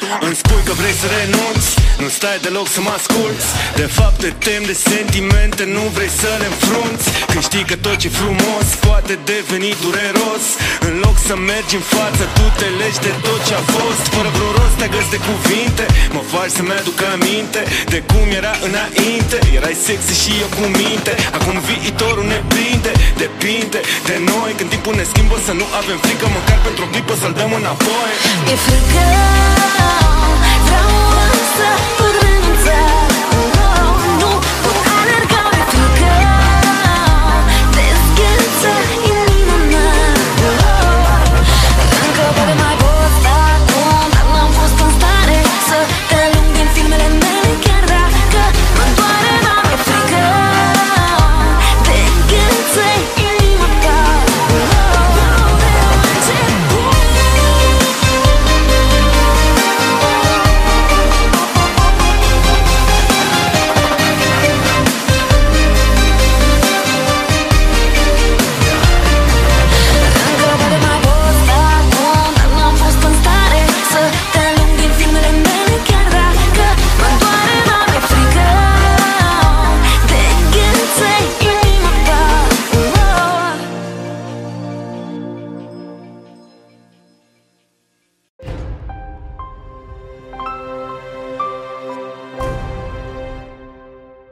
Îmi spui că vrei să renunți, nu stai deloc să mă asculți. De fapt te temi de sentimente, nu vrei să le înfrunți. Când știi că tot ce frumos poate deveni dureros. În loc să mergi în față, tu te legi de tot ce a fost. Fără vreun rost te găsi de cuvinte, mă faci să-mi aduc aminte de cum era înainte. Erai sexy și eu cu minte, acum viitorul ne prinde. Depinde de noi, când timpul ne schimbă, să nu avem frică, măcar pentru o clipă să-l dăm înapoi. E frică, vreau să pot renunța.